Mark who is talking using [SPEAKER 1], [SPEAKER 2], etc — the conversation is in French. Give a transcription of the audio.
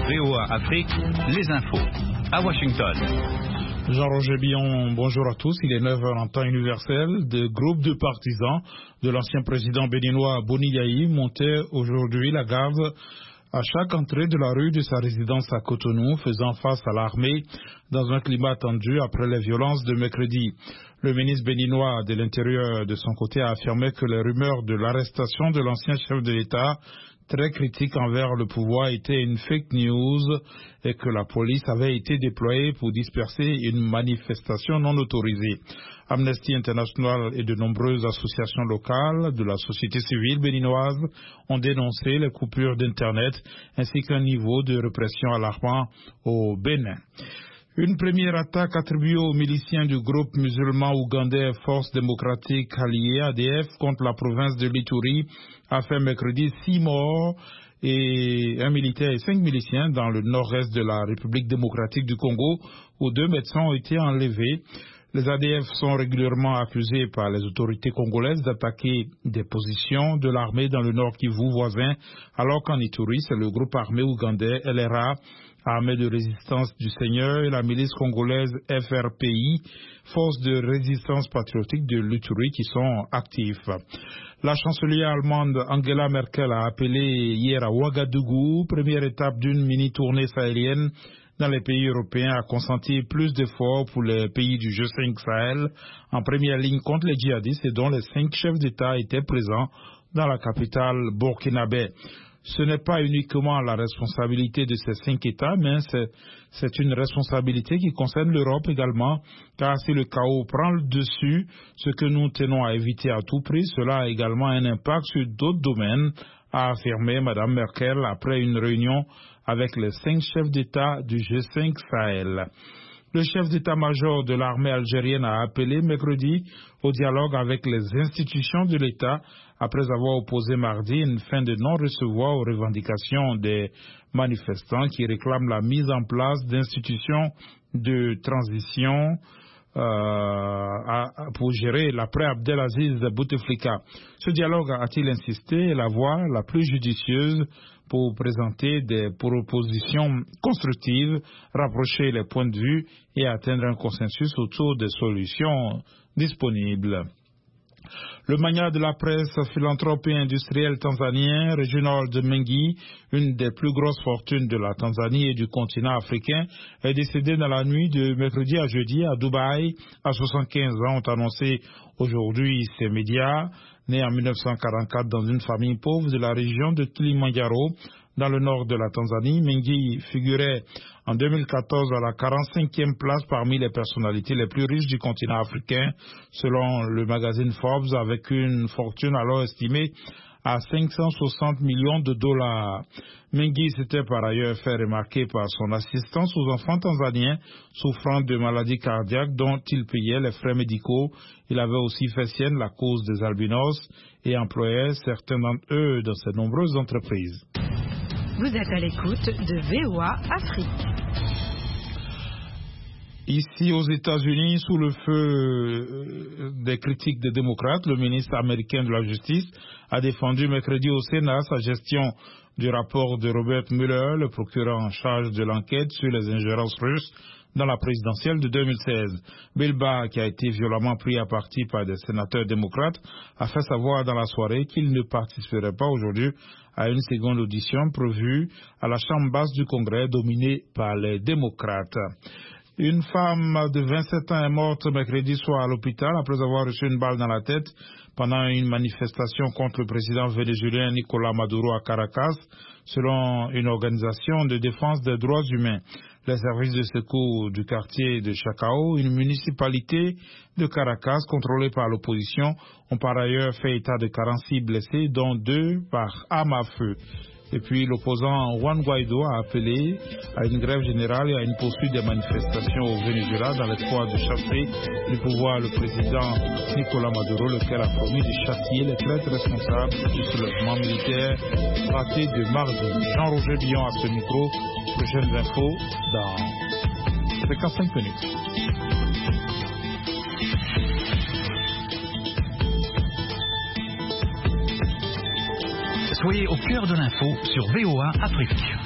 [SPEAKER 1] VOA Afrique, les infos. À Washington.
[SPEAKER 2] Jean-Roger Billon, bonjour à tous. Il est 9h en temps universel. Des groupes de partisans de l'ancien président béninois Boni Yayi montaient aujourd'hui la garde à chaque entrée de la rue de sa résidence à Cotonou, faisant face à l'armée dans un climat tendu après les violences de mercredi. Le ministre béninois de l'Intérieur, de son côté, a affirmé que les rumeurs de l'arrestation de l'ancien chef de l'État, très critique envers le pouvoir, étaient une fake news et que la police avait été déployée pour disperser une manifestation non autorisée. Amnesty International et de nombreuses associations locales de la société civile béninoise ont dénoncé les coupures d'Internet ainsi qu'un niveau de répression alarmant au Bénin. Une première attaque attribuée aux miliciens du groupe musulman ougandais Force démocratique alliée ADF contre la province de l'Ituri a fait mercredi 6 morts et un militaire et 5 miliciens dans le nord-est de la République démocratique du Congo où 2 médecins ont été enlevés. Les ADF sont régulièrement accusés par les autorités congolaises d'attaquer des positions de l'armée dans le Nord Kivu voisin, alors qu'en Ituri, c'est le groupe armé ougandais LRA, Armée de résistance du Seigneur, et la milice congolaise FRPI, Force de résistance patriotique de l'Ituri, qui sont actifs. La chancelière allemande Angela Merkel a appelé hier à Ouagadougou, première étape d'une mini-tournée sahélienne dans les pays européens, à consentir plus d'efforts pour les pays du G5 Sahel en première ligne contre les djihadistes et dont les 5 chefs d'État étaient présents dans la capitale burkinabé. Ce n'est pas uniquement la responsabilité de ces 5 États, mais c'est une responsabilité qui concerne l'Europe également, car si le chaos prend le dessus, ce que nous tenons à éviter à tout prix, cela a également un impact sur d'autres domaines, a affirmé Mme Merkel après une réunion avec les 5 chefs d'État du G5 Sahel. Le chef d'état-major de l'armée algérienne a appelé mercredi au dialogue avec les institutions de l'État après avoir opposé mardi une fin de non-recevoir aux revendications des manifestants qui réclament la mise en place d'institutions de transition pour gérer l'après Abdelaziz Bouteflika. Ce dialogue, a-t-il insisté, est la voie la plus judicieuse pour présenter des propositions constructives, rapprocher les points de vue et atteindre un consensus autour des solutions disponibles. Le magnat de la presse, philanthrope et industriel tanzanien, Reginald Mengi, une des plus grosses fortunes de la Tanzanie et du continent africain, est décédé dans la nuit de mercredi à jeudi à Dubaï, à 75 ans, ont annoncé aujourd'hui ces médias. Né en 1944 dans une famille pauvre de la région de Kilimanjaro, dans le nord de la Tanzanie, Mengi figurait en 2014 à la 45e place parmi les personnalités les plus riches du continent africain, selon le magazine Forbes, avec une fortune alors estimée à 560 millions de dollars. Mengi s'était par ailleurs fait remarquer par son assistance aux enfants tanzaniens souffrant de maladies cardiaques dont il payait les frais médicaux. Il avait aussi fait sienne la cause des albinos et employait certains d'entre eux dans ses nombreuses entreprises.
[SPEAKER 3] Vous êtes à l'écoute de VOA Afrique.
[SPEAKER 2] Ici aux États-Unis, sous le feu des critiques des démocrates, le ministre américain de la Justice a défendu mercredi au Sénat sa gestion du rapport de Robert Mueller, le procureur en charge de l'enquête sur les ingérences russes dans la présidentielle de 2016. Bill Barr, qui a été violemment pris à partie par des sénateurs démocrates, a fait savoir dans la soirée qu'il ne participerait pas aujourd'hui à une seconde audition prévue à la Chambre basse du Congrès dominée par les démocrates. Une femme de 27 ans est morte mercredi soir à l'hôpital après avoir reçu une balle dans la tête pendant une manifestation contre le président vénézuélien Nicolás Maduro à Caracas, selon une organisation de défense des droits humains. Les services de secours du quartier de Chacao, une municipalité de Caracas contrôlée par l'opposition, ont par ailleurs fait état de 46 blessés, dont 2 par arme à feu. Et puis l'opposant Juan Guaido a appelé à une grève générale et à une poursuite des manifestations au Venezuela dans l'espoir de chasser du pouvoir le président Nicolás Maduro, lequel a promis de châtier les traîtres responsables du soulèvement militaire raté de mardi. Jean-Roger Billon à ce micro. Prochaines infos dans 55 minutes.
[SPEAKER 1] Soyez au cœur de l'info sur VOA Afrique.